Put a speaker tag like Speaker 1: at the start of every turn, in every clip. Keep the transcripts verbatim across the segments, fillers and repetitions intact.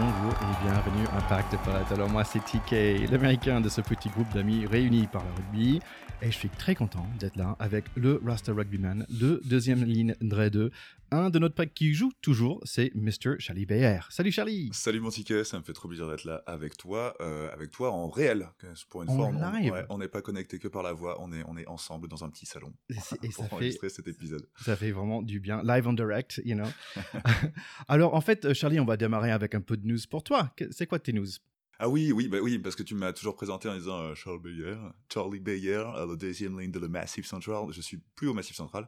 Speaker 1: bonjour et bienvenue à Impact Pot. Alors moi c'est T K, l'américain de ce petit groupe d'amis réunis par le rugby. Et je suis très content d'être là avec le Rasta Rugbyman, le deuxième ligne Dre deux, un de notre pack qui joue toujours, c'est mister Charlie Bayer. Salut Charlie.
Speaker 2: Salut mon ticket, ça me fait trop plaisir d'être là avec toi, euh, avec toi en réel. Pour une
Speaker 1: En
Speaker 2: fois, on
Speaker 1: live.
Speaker 2: ouais, on n'est pas connecté que par la voix, on est, on est ensemble dans un petit salon
Speaker 1: Et, c'est- et
Speaker 2: pour
Speaker 1: ça fait
Speaker 2: enregistrer cet épisode.
Speaker 1: ça fait vraiment du bien, live on direct, you know. Alors en fait Charlie, on va démarrer avec un peu de news pour toi. Que- C'est quoi tes news?
Speaker 2: Ah oui, oui, bah oui, parce que tu m'as toujours présenté en disant euh, Charles Bayer, Charlie Bayer, euh, le deuxième ligne de le Massif Central. Je suis plus au Massif Central.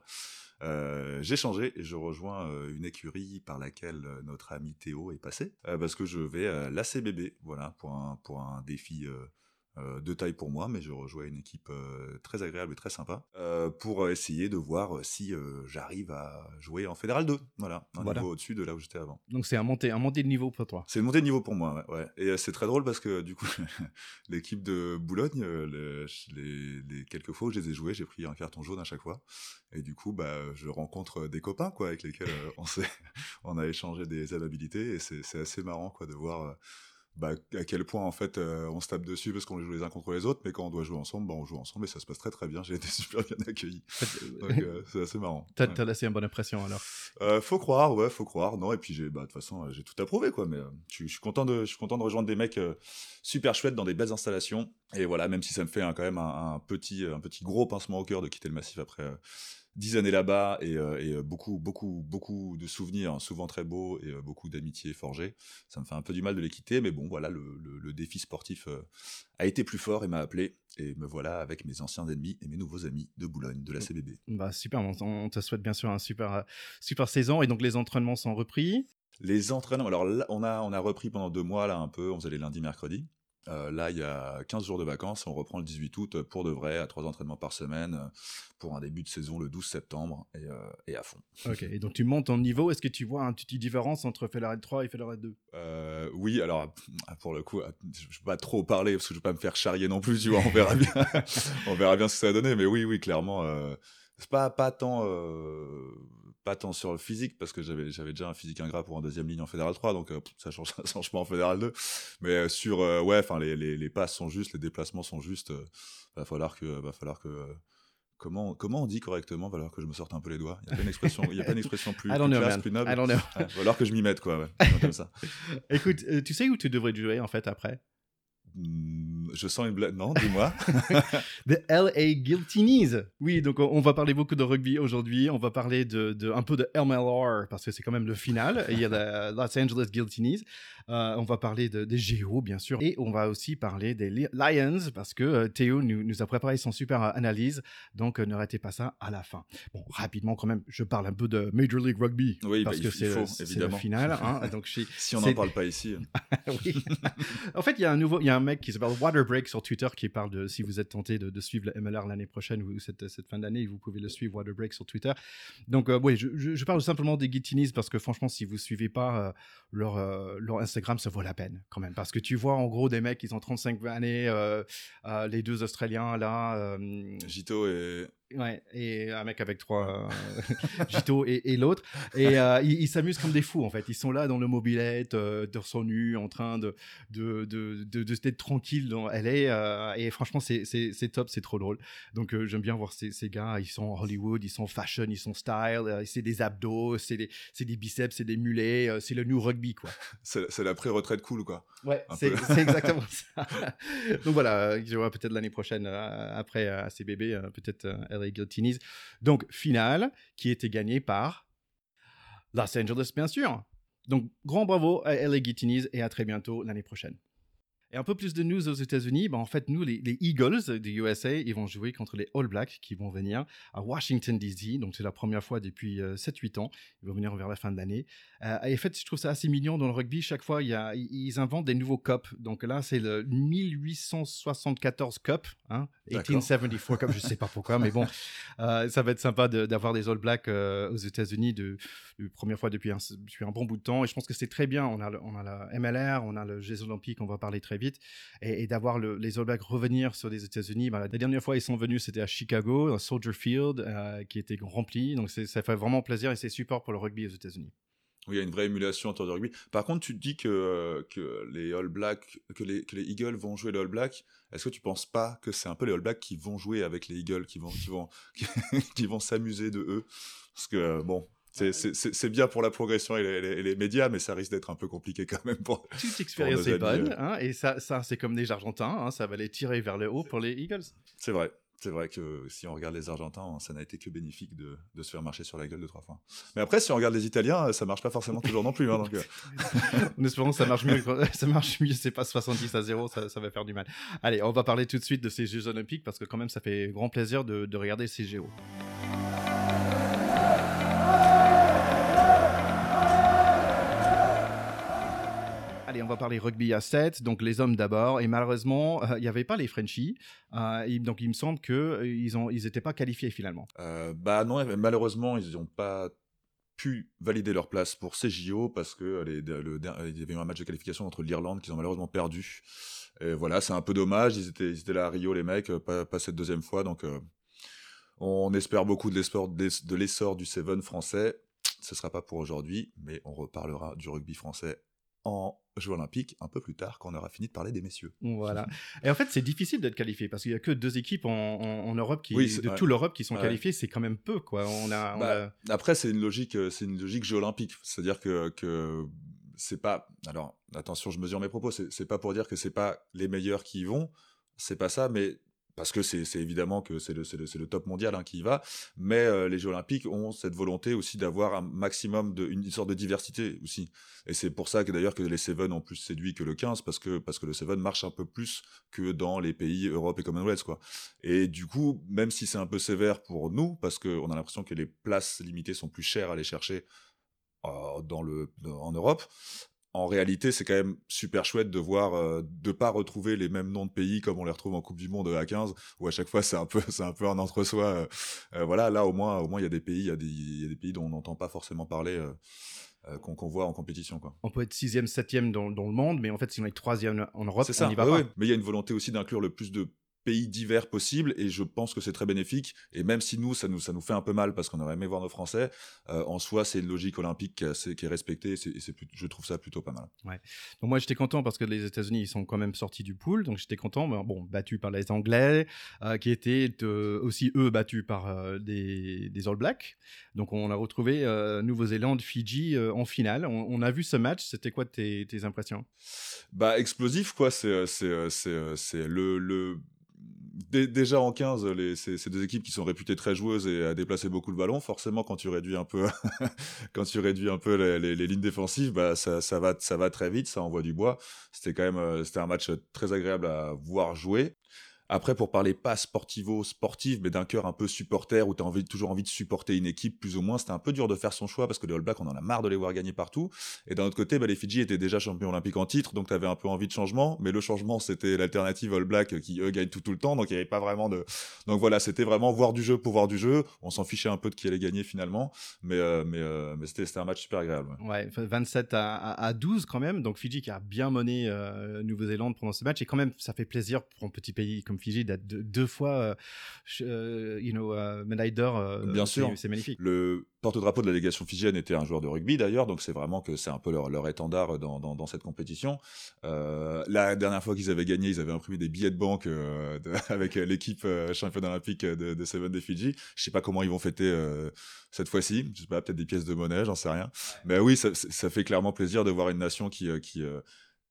Speaker 2: Euh, j'ai changé et je rejoins euh, une écurie par laquelle euh, notre ami Théo est passé, euh, parce que je vais à l'A C B B, voilà, pour un, pour un défi euh, euh, de taille pour moi, mais je rejoins une équipe euh, très agréable et très sympa, euh, pour essayer de voir si euh, j'arrive à jouer en Fédéral deux, voilà, un
Speaker 1: Voilà.
Speaker 2: niveau au-dessus de là où j'étais avant.
Speaker 1: Donc c'est un montée, un montée de niveau pour toi.
Speaker 2: C'est une montée de niveau pour moi, ouais. ouais. Et euh, c'est très drôle parce que du coup, l'équipe de Boulogne, euh, le- les, les quelques fois où je les ai joués, j'ai pris un carton jaune à chaque fois. Et du coup, bah, je rencontre des copains quoi, avec lesquels euh, on, s'est, on a échangé des amabilités. Et c'est, c'est assez marrant quoi, de voir euh, bah, à quel point en fait euh, on se tape dessus parce qu'on joue les uns contre les autres. Mais quand on doit jouer ensemble, bah, on joue ensemble et ça se passe très très bien. J'ai été super bien accueilli. Donc euh, c'est assez marrant.
Speaker 1: T'as,
Speaker 2: Ouais.
Speaker 1: t'as laissé une bonne impression alors.
Speaker 2: Euh, faut croire, ouais, faut croire. Non, et puis j'ai, bah, de toute façon, euh, j'ai tout approuvé, quoi. Mais euh, je suis- je suis content de, je suis content de rejoindre des mecs euh, super chouettes dans des belles installations. Et voilà, même si ça me fait hein, quand même un, un petit, un petit gros pincement au cœur de quitter le Massif après euh, dix années là-bas et, euh, et euh, beaucoup, beaucoup, beaucoup de souvenirs, hein, souvent très beaux et euh, beaucoup d'amitiés forgées. Ça me fait un peu du mal de les quitter, mais bon, voilà, le, le, le défi sportif euh, a été plus fort et m'a appelé. Et me voilà avec mes anciens ennemis et mes nouveaux amis de Boulogne, de la C B B.
Speaker 1: Bah super, on, on te souhaite bien sûr un super, euh, super saison et donc les entraînements sont repris.
Speaker 2: Les entraînements, alors là, on a, on a repris pendant deux mois, là, un peu, on faisait les lundis, mercredis. Euh, là, il y a quinze jours de vacances, on reprend le dix-huit août pour de vrai, à trois entraînements par semaine, euh, pour un début de saison le douze septembre, et, euh, et à fond.
Speaker 1: Ok, et donc tu montes en niveau, est-ce que tu vois une petite différence entre Fédéral trois et Fédéral deux?
Speaker 2: Euh, oui, alors, pour le coup, je ne vais pas trop parler, parce que je ne vais pas me faire charrier non plus, tu vois, on verra bien, on verra bien ce que ça va donner, mais oui, oui, clairement, euh, c'est pas, pas tant... Euh, pas tant sur le physique, parce que j'avais, j'avais déjà un physique ingrat pour en deuxième ligne en Fédéral trois, donc euh, ça change, ça change pas en Fédéral deux. Mais euh, sur, euh, ouais, enfin, les, les, les passes sont justes, les déplacements sont justes. Euh, va falloir que, va falloir que, euh, comment, comment on dit correctement, va falloir que je me sorte un peu les doigts. Il y a pas une expression, il y a pas une expression plus,
Speaker 1: I
Speaker 2: plus
Speaker 1: don't know,
Speaker 2: classe,
Speaker 1: man.
Speaker 2: plus noble.
Speaker 1: I don't know.
Speaker 2: Ouais, va falloir que je m'y mette, quoi, ouais. Disons comme ça.
Speaker 1: Écoute, euh, tu sais où tu devrais jouer en fait après?
Speaker 2: Hmm, je sens une blague. Non, dis-moi.
Speaker 1: The L A Guiltinis. Oui, donc on, on va parler beaucoup de rugby aujourd'hui. On va parler de, de un peu de M L R parce que c'est quand même le final. Et il y a la Los Angeles Guiltinis. Euh, on va parler de, des Géos, bien sûr. Et on va aussi parler des Li- Lions parce que euh, Théo nous, nous a préparé son super euh, analyse. Donc euh, ne ratez pas ça à la fin. Bon, rapidement quand même, je parle un peu de Major League Rugby.
Speaker 2: Oui,
Speaker 1: parce
Speaker 2: bah,
Speaker 1: que
Speaker 2: il,
Speaker 1: c'est,
Speaker 2: il faut,
Speaker 1: le, c'est le
Speaker 2: évidemment.
Speaker 1: final. Hein, donc je,
Speaker 2: Si on
Speaker 1: c'est...
Speaker 2: n'en parle pas ici.
Speaker 1: Oui. En fait, il y a un nouveau, il y a un mec qui s'appelle Waterbreak sur Twitter qui parle de si vous êtes tenté de, de suivre le M L R l'année prochaine ou cette, cette fin d'année, vous pouvez le suivre Waterbreak sur Twitter. Donc euh, oui, je, je, je parle simplement des Guitinis parce que franchement, si vous suivez pas euh, leur euh, leur Instagram, ça vaut la peine quand même parce que tu vois en gros des mecs qui ont trente-cinq années, euh, euh, les deux Australiens là. Euh,
Speaker 2: Gito et.
Speaker 1: Ouais, et un mec avec trois euh, Gito et, et l'autre. Et euh, ils ils s'amusent comme des fous, en fait. Ils sont là dans le mobilette, euh, torse nu, en train de, de, de, de, de d'être tranquille dans L A. Euh, et franchement, c'est, c'est, c'est top, c'est trop drôle. Donc, euh, j'aime bien voir ces, ces gars. Ils sont Hollywood, ils sont fashion, ils sont style. Euh, c'est des abdos, c'est des, c'est des biceps, c'est des mulets. Euh, c'est le new rugby, quoi.
Speaker 2: C'est, c'est la pré-retraite cool, quoi.
Speaker 1: Ouais,
Speaker 2: Un
Speaker 1: c'est,
Speaker 2: peu.
Speaker 1: c'est exactement ça. Donc voilà, euh, je vois peut-être l'année prochaine, euh, après euh, A C B B, euh, peut-être euh, L A Guiltinis. Donc, finale qui était gagnée par Los Angeles, bien sûr. Donc, grand bravo à L A Guiltinis et à très bientôt l'année prochaine. Et un peu plus de news aux États-Unis, ben en fait, nous, les, les Eagles du U S A, ils vont jouer contre les All Blacks qui vont venir à Washington, D C. Donc, c'est la première fois depuis euh, sept huit ans. Ils vont venir vers la fin de l'année. Euh, et en fait, je trouve ça assez mignon dans le rugby. Chaque fois, il y a, ils inventent des nouveaux cups. Donc là, c'est le mille huit cent soixante-quatorze Cup, hein, mille huit cent soixante-quatre Cup, je ne sais pas pourquoi, mais bon, euh, ça va être sympa de, d'avoir des All Blacks euh, aux États-Unis de, de première fois depuis un, depuis un bon bout de temps. Et je pense que c'est très bien. On a, le, on a la M L R, on a le Jeux Olympiques, on va parler très vite. Et, et d'avoir le, les All Blacks revenir sur les États-Unis. Bah, la dernière fois ils sont venus, c'était à Chicago, à Soldier Field, euh, qui était rempli. Donc c'est, ça fait vraiment plaisir et c'est super pour le rugby aux États-Unis.
Speaker 2: Oui, il y a une vraie émulation autour du rugby. Par contre, tu te dis que, euh, que les All Blacks, que les, que les Eagles vont jouer les All Blacks. Est-ce que tu penses pas que c'est un peu les All Blacks qui vont jouer avec les Eagles, qui vont, qui vont, qui, qui vont s'amuser de eux? Parce que, euh, bon, c'est, c'est, c'est c'est bien pour la progression et les, les- les médias, mais ça risque d'être un peu compliqué quand même pour,
Speaker 1: Toute
Speaker 2: pour
Speaker 1: expérience
Speaker 2: nos
Speaker 1: est
Speaker 2: amis.
Speaker 1: bonne,
Speaker 2: euh.
Speaker 1: hein, et ça, ça c'est comme les Argentins, hein, ça va les tirer vers le haut pour les Eagles.
Speaker 2: C'est vrai. C'est vrai que si on regarde les Argentins, ça n'a été que bénéfique de, de se faire marcher sur la gueule deux, trois fois. Mais après, si on regarde les Italiens, ça marche pas forcément toujours non plus. Hein, donc, euh,
Speaker 1: En espérant que ça marche mieux, quand- ça marche mieux, c'est pas soixante-dix à zéro, ça, ça va faire du mal. Allez, on va parler tout de suite de ces Jeux Olympiques parce que quand même ça fait grand plaisir de, de regarder ces J O. Allez, on va parler rugby à sept, donc les hommes d'abord. Et malheureusement, euh, il n'y avait pas les Frenchies. Euh, et donc il me semble qu'ils ont, ils n'étaient pas qualifiés finalement.
Speaker 2: euh, bah non, malheureusement, ils n'ont pas pu valider leur place pour ces J O parce que les, le, il y avait eu un match de qualification entre l'Irlande qu'ils ont malheureusement perdu. Et voilà, c'est un peu dommage. Ils étaient, ils étaient là à Rio, les mecs, pas, pas cette deuxième fois. Donc, euh, on espère beaucoup de l'essor, de l'essor du Seven français. Ce sera pas pour aujourd'hui, mais on reparlera du rugby français en Jeux Olympiques un peu plus tard quand on aura fini de parler des messieurs.
Speaker 1: Voilà. Et en fait, c'est difficile d'être qualifié parce qu'il y a que deux équipes en, en, en Europe qui,
Speaker 2: Oui, c'est-
Speaker 1: de
Speaker 2: ouais.
Speaker 1: toute l'Europe qui sont
Speaker 2: Ouais.
Speaker 1: qualifiées. C'est quand même peu, quoi. On a, on
Speaker 2: Bah,
Speaker 1: a-
Speaker 2: après, c'est une logique, euh, c'est une logique Jeux Olympiques. C'est-à-dire que, que c'est pas. Alors, attention, je mesure mes propos. C'est, c'est pas pour dire que c'est pas les meilleurs qui y vont. C'est pas ça, mais parce que c'est, c'est évidemment que c'est le, c'est le, c'est le top mondial hein, qui y va. Mais euh, les Jeux Olympiques ont cette volonté aussi d'avoir un maximum de, une, une sorte de diversité aussi. Et c'est pour ça que d'ailleurs que les Seven ont plus séduit que le quinze parce que parce que le Seven marche un peu plus que dans les pays Europe et Commonwealth quoi. Et du coup, même si c'est un peu sévère pour nous, parce qu'on a l'impression que les places limitées sont plus chères à aller chercher euh, dans le, dans- en Europe, en réalité, c'est quand même super chouette de voir, euh, de pas retrouver les mêmes noms de pays comme on les retrouve en Coupe du Monde à quinze, où à chaque fois c'est un peu, c'est un peu un entre-soi. euh, euh, voilà, là au moins, au moins il y a des pays, il y a des, il y a des pays dont on n'entend pas forcément parler, euh, euh, qu'on, qu'on voit en compétition, quoi.
Speaker 1: on peut être sixième, septième dans, dans le monde, mais en fait, si on est troisième en Europe,
Speaker 2: C'est ça,
Speaker 1: on n'y va
Speaker 2: ouais,
Speaker 1: pas.
Speaker 2: ouais. Mais il y a une volonté aussi d'inclure le plus de pays divers possible, et je pense que c'est très bénéfique. Et même si nous, ça nous, ça nous fait un peu mal parce qu'on aurait aimé voir nos Français, euh, en soi, c'est une logique olympique qui est, assez- qui est respectée, et c'est, et c'est plus- je trouve ça plutôt pas mal.
Speaker 1: Donc moi, j'étais content parce que les États-Unis, ils sont quand même sortis du pool, donc j'étais content. Mais bon, battus par les Anglais, euh, qui étaient euh, aussi eux battus par euh, des, des All Blacks. Donc on a retrouvé euh, Nouvelle-Zélande, Fidji euh, en finale. On, on a vu ce match. C'était quoi tes, tes impressions?
Speaker 2: Bah, explosif, quoi. C'est, euh, c'est, euh, c'est, euh, c'est le, le... Dé- Déjà en quinze, les, c'est, c'est deux équipes qui sont réputées très joueuses et à déplacer beaucoup le ballon. Forcément, quand tu réduis un peu, quand tu réduis un peu les, les- les lignes défensives, bah ça, ça va, ça va très vite, ça envoie du bois. C'était quand même, euh, c'était un match très agréable à voir jouer. Après, pour parler pas sportivo-sportif, mais d'un cœur un peu supporter, où tu as envie, toujours envie de supporter une équipe, plus ou moins, c'était un peu dur de faire son choix, parce que les All Blacks, on en a marre de les voir gagner partout. Et d'un autre côté, bah, les Fidji étaient déjà champions olympiques en titre, donc tu avais un peu envie de changement, mais le changement, c'était l'alternative All Black, qui, eux, gagnent tout, tout le temps, donc il n'y avait pas vraiment de... Donc voilà, c'était vraiment voir du jeu pour voir du jeu. On s'en fichait un peu de qui allait gagner, finalement, mais, euh, mais, euh, mais c'était, c'était un match super agréable. Ouais.
Speaker 1: Ouais, enfin, vingt-sept à, à- à douze quand même. Donc Fidji qui a bien mené euh, Nouvelle-Zélande pendant ce match. Et quand même, ça fait plaisir pour un petit pays comme Fidji d'être deux, deux fois euh, ch- euh, you know, euh, médaille d'or. euh,
Speaker 2: Bien
Speaker 1: c'est-
Speaker 2: sûr.
Speaker 1: C'est magnifique.
Speaker 2: Le porte-drapeau de la délégation fidjienne était un joueur de rugby d'ailleurs, donc c'est vraiment que c'est un peu leur, leur étendard dans, dans, dans cette compétition. Euh, la dernière fois qu'ils avaient gagné, ils avaient imprimé des billets de banque euh, de- avec l'équipe euh, championne olympique de, de Seven des Fidji. Je sais pas comment ils vont fêter euh, cette fois-ci. Je sais pas, peut-être des pièces de monnaie, j'en sais rien. Mais oui, ça, ça fait clairement plaisir de voir une nation qui, euh, qui, euh,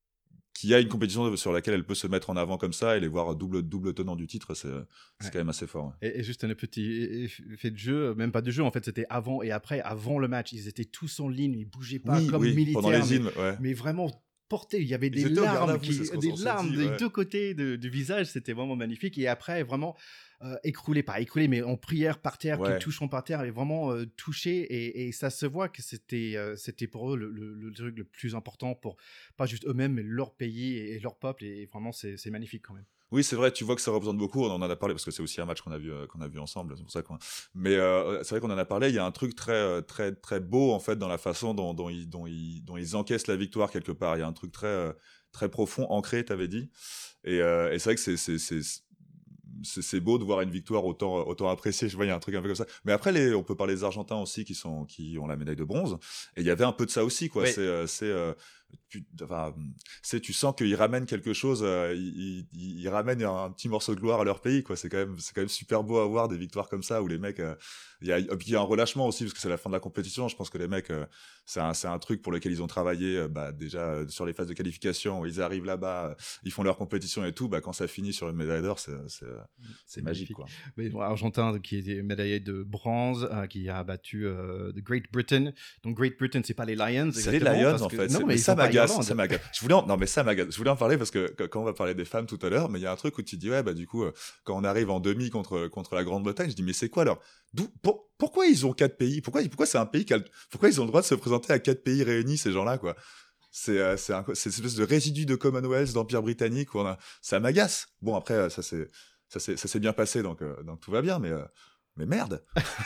Speaker 2: qui a une compétition sur laquelle elle peut se mettre en avant comme ça et les voir double, double tenant du titre, c'est, c'est
Speaker 1: Ouais.
Speaker 2: quand même assez fort. Ouais.
Speaker 1: Et, et juste un petit fait de jeu, même pas de jeu, en fait, c'était avant et après. Avant le match, ils étaient tous en ligne, ils bougeaient pas
Speaker 2: Oui,
Speaker 1: comme
Speaker 2: oui,
Speaker 1: militaires.
Speaker 2: pendant les
Speaker 1: mais,
Speaker 2: hymnes, ouais.
Speaker 1: mais vraiment portés. Il y avait
Speaker 2: Ils
Speaker 1: des
Speaker 2: étaient au garde à
Speaker 1: larmes,
Speaker 2: vous,
Speaker 1: qui,
Speaker 2: c'est ce qu'on
Speaker 1: des
Speaker 2: s'en
Speaker 1: larmes
Speaker 2: dit,
Speaker 1: des
Speaker 2: ouais.
Speaker 1: deux côtés de- du visage. C'était vraiment magnifique. Et après, vraiment euh, écroulé, pas écroulé, mais en prière par terre,
Speaker 2: Ouais.
Speaker 1: qui touchant par terre, et vraiment euh, touché. Et, et ça se voit que c'était, euh, c'était pour eux le, le- le truc le plus important pour pas juste eux-mêmes, mais leur pays et, et leur peuple. Et vraiment, c'est, c'est magnifique quand même.
Speaker 2: Oui, c'est vrai, tu vois que ça représente beaucoup, on en a parlé, parce que c'est aussi un match qu'on a vu, euh, qu'on a vu ensemble, c'est pour ça qu'on... Mais euh, c'est vrai qu'on en a parlé, il y a un truc très, euh, très, très beau, en fait, dans la façon dont, dont, ils, dont, ils, dont ils encaissent la victoire, quelque part. Il y a un truc très, euh, très profond, ancré, t'avais dit. Et, euh, et c'est vrai que c'est... c'est, c'est... c'est, c'est beau de voir une victoire autant, autant appréciée. Je vois, il y a un truc un peu comme ça. Mais après, les, on peut parler des Argentins aussi qui, sont, qui ont la médaille de bronze. Et il y avait un peu de ça aussi, quoi.
Speaker 1: Oui.
Speaker 2: C'est, euh, c'est, euh, tu, enfin, c'est, tu sens qu'ils ramènent quelque chose, euh, ils, ils, ils ramènent un, un petit morceau de gloire à leur pays, quoi. C'est quand même, c'est quand même super beau à voir des victoires comme ça où les mecs, euh, il y a, il y a un relâchement aussi parce que c'est la fin de la compétition. Je pense que les mecs, euh, c'est un, c'est un truc pour lequel ils ont travaillé, euh, bah, déjà euh, sur les phases de qualification, où ils arrivent là-bas, euh, ils font leur compétition et tout, bah, quand ça finit sur une médaille d'or, c'est, c'est, c'est, c'est magique, quoi.
Speaker 1: Mais bon, Argentin qui était médaillé de bronze, euh, qui a battu euh, the Great Britain. Donc Great Britain, c'est pas les Lions.
Speaker 2: C'est les Lions en
Speaker 1: que...
Speaker 2: fait.
Speaker 1: Non,
Speaker 2: mais,
Speaker 1: mais
Speaker 2: ça m'agace, ça m'agace. Je voulais, en... non mais ça m'agace. Je voulais en parler parce que quand on va parler des femmes tout à l'heure, mais il y a un truc où tu te dis ouais bah du coup euh, quand on arrive en demi contre contre la Grande-Bretagne, je dis mais c'est quoi alors D'où pour... pourquoi ils ont quatre pays Pourquoi pourquoi c'est un pays qui a... pourquoi ils ont le droit de se présenter à quatre pays réunis ces gens-là quoi C'est euh, c'est un... c'est cette espèce de résidu de Commonwealth d'Empire britannique où on a... ça m'agace. Bon après ça c'est ça s'est ça s'est bien passé donc euh, donc tout va bien mais euh... mais merde.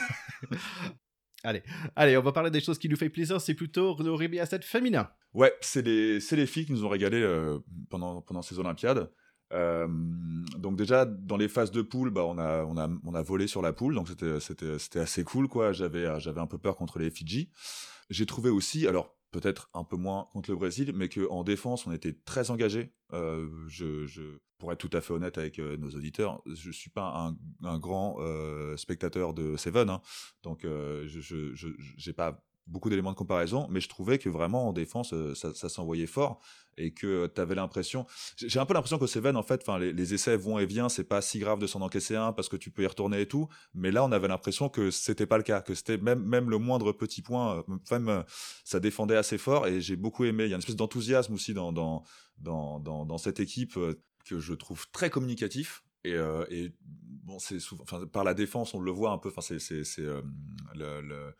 Speaker 1: Allez, allez, on va parler des choses qui nous fait plaisir, c'est plutôt le rugby à sept féminin.
Speaker 2: Ouais, c'est les, c'est les filles qui nous ont régalé euh, pendant, pendant ces Olympiades. Euh, donc déjà, dans les phases de poule, bah, on, a, on, a, on a volé sur la poule, donc c'était, c'était, c'était assez cool, quoi. J'avais, j'avais un peu peur contre les Fidji. J'ai trouvé aussi, alors peut-être un peu moins contre le Brésil, mais qu'en défense, on était très engagés. Euh, je, je, pour être tout à fait honnête avec euh, nos auditeurs, je suis pas un, un grand euh, spectateur de Seven, hein, donc euh, je, je, je, j'ai pas beaucoup d'éléments de comparaison, mais je trouvais que vraiment en défense, euh, ça, ça s'envoyait fort et que tu avais l'impression... J'ai un peu l'impression qu'au Seven, en fait, les, les essais vont et viennent, c'est pas si grave de s'en encaisser un parce que tu peux y retourner et tout, mais là, on avait l'impression que c'était pas le cas, que c'était même, même le moindre petit point, même ça défendait assez fort et j'ai beaucoup aimé. Il y a une espèce d'enthousiasme aussi dans, dans, dans, dans, dans cette équipe euh, que je trouve très communicatif. Et, euh, et bon, c'est souvent, enfin, par la défense, on le voit un peu, enfin, c'est, c'est, c'est euh, le... le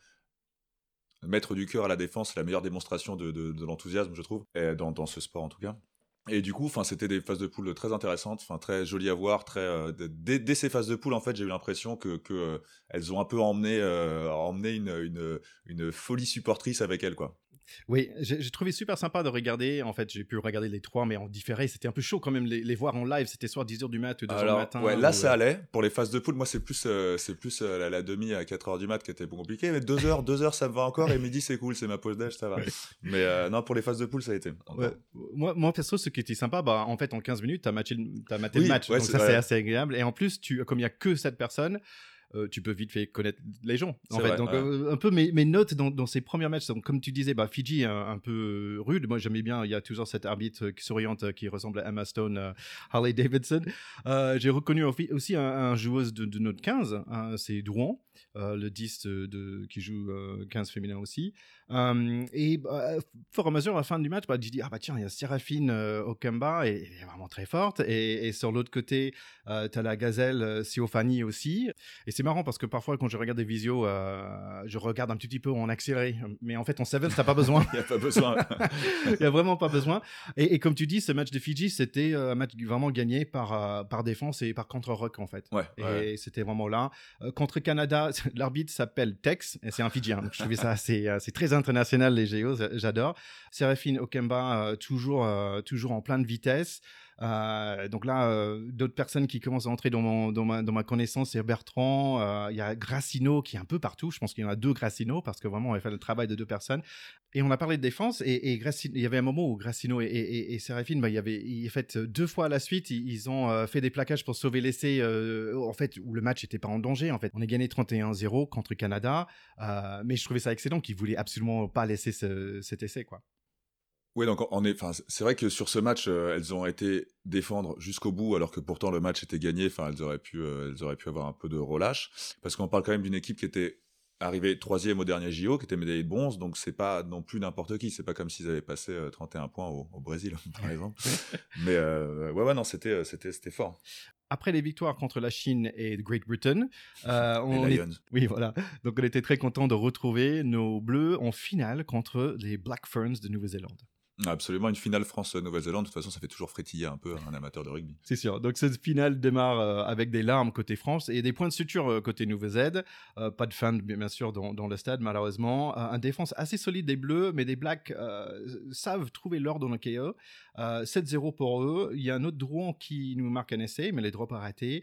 Speaker 2: mettre du cœur à la défense, c'est la meilleure démonstration de, de, de l'enthousiasme, je trouve, et dans, dans ce sport en tout cas. Et du coup, enfin, c'était des phases de poule très intéressantes, enfin très jolies à voir, très euh, dès, dès ces phases de poule, en fait, j'ai eu l'impression que, que euh, elles ont un peu emmené, euh, emmené une, une, une folie supportrice avec elles, quoi.
Speaker 1: Oui, j'ai, j'ai trouvé super sympa de regarder. En fait, j'ai pu regarder les trois, mais en différé. C'était un peu chaud quand même les, les voir en live. C'était soit dix heures du mat ou deux heures du matin.
Speaker 2: Ouais, là,
Speaker 1: ou...
Speaker 2: ça allait. Pour les phases de poule, moi, c'est plus, euh, c'est plus euh, la, la demi à quatre heures du mat qui était compliqué. Mais deux heures, deux heures, ça me va encore. Et midi, c'est cool. C'est ma pause d'âge, ça va. Mais euh, non, pour les phases de poule, ça a été.
Speaker 1: Ouais. Moi, moi, perso, ce qui était sympa, bah, en fait, en quinze minutes, t'as, matché, t'as maté
Speaker 2: oui,
Speaker 1: le match.
Speaker 2: Ouais,
Speaker 1: donc
Speaker 2: c'est,
Speaker 1: ça,
Speaker 2: ouais.
Speaker 1: c'est assez agréable. Et en plus, tu, comme il n'y a que cette personne, Euh, tu peux vite fait connaître les gens en
Speaker 2: c'est
Speaker 1: fait
Speaker 2: vrai,
Speaker 1: donc
Speaker 2: ouais.
Speaker 1: euh, un peu mes, mes notes dans, dans ces premiers matchs, donc comme tu disais bah, Fidji un, un peu rude, moi j'aimais bien, il y a toujours cette arbitre qui souriante qui ressemble à Emma Stone, euh, Harley Davidson. Euh, j'ai reconnu aussi un, un joueuse de, de notre quinze, hein, c'est Drouan, euh, le dix de, de, qui joue euh, quinze féminin aussi. Euh, et bah, fort et à mesure à la fin du match, bah, je dis ah bah tiens, il y a Séraphine euh, Okemba et elle est vraiment très forte, et, et sur l'autre côté euh, t'as la gazelle euh, Siofani aussi. Et c'est marrant parce que parfois quand je regarde des visios, euh, je regarde un petit, petit peu en accéléré, mais en fait en Sevens t'as pas besoin.
Speaker 2: Il y a pas besoin.
Speaker 1: Il y a vraiment pas besoin. Et, et comme tu dis, ce match de Fidji, c'était un match vraiment gagné par euh, par défense et par contre-rock en fait.
Speaker 2: Ouais.
Speaker 1: Et
Speaker 2: ouais.
Speaker 1: c'était vraiment là. Euh, contre Canada, l'arbitre s'appelle Tex et c'est un Fidjien. Donc je trouvais ça assez, euh, c'est très international les géos, j'adore. Séraphine Okemba euh, toujours euh, toujours en pleine vitesse. Euh, donc là, euh, d'autres personnes qui commencent à entrer dans, mon, dans, ma, dans ma connaissance, c'est Bertrand, il euh, y a Grassino qui est un peu partout, je pense qu'il y en a deux Grassino, parce que vraiment on a fait le travail de deux personnes, et on a parlé de défense, et, et Grassino, il y avait un moment où Grassino et, et, et Séraphine, bah, il y avait, il fait deux fois à la suite, ils, ils ont euh, fait des plaquages pour sauver l'essai, euh, en fait, où le match n'était pas en danger, en fait. On a gagné trente et un zéro contre Canada, euh, mais je trouvais ça excellent qu'ils voulaient absolument pas laisser ce, cet essai, quoi.
Speaker 2: Oui, donc on est, enfin, c'est vrai que sur ce match, euh, elles ont été défendre jusqu'au bout, alors que pourtant le match était gagné. Enfin, elles auraient pu, euh, elles auraient pu avoir un peu de relâche, parce qu'on parle quand même d'une équipe qui était arrivée troisième au dernier J O, qui était médaillée de bronze, donc c'est pas non plus n'importe qui. C'est pas comme s'ils avaient passé euh, trente et un points au, au Brésil, par exemple. Mais euh, ouais, ouais, non, c'était, c'était, c'était fort.
Speaker 1: Après les victoires contre la Chine et Great Britain, euh, on
Speaker 2: les
Speaker 1: est...
Speaker 2: Lions.
Speaker 1: Oui, voilà. Donc on était très contents de retrouver nos Bleus en finale contre les Black Ferns de Nouvelle-Zélande.
Speaker 2: Absolument, une finale France-Nouvelle-Zélande, de toute façon ça fait toujours frétiller un peu un amateur de rugby.
Speaker 1: C'est sûr, donc cette finale démarre euh, avec des larmes côté France et des points de suture euh, côté Nouvelle-Zélande, euh, pas de fans bien sûr dans, dans le stade malheureusement, euh, un défense assez solide des Bleus, mais des Blacks euh, savent trouver l'or dans le K O, euh, sept zéro pour eux, il y a un autre Drouan qui nous marque un essai, mais les drops arrêtés.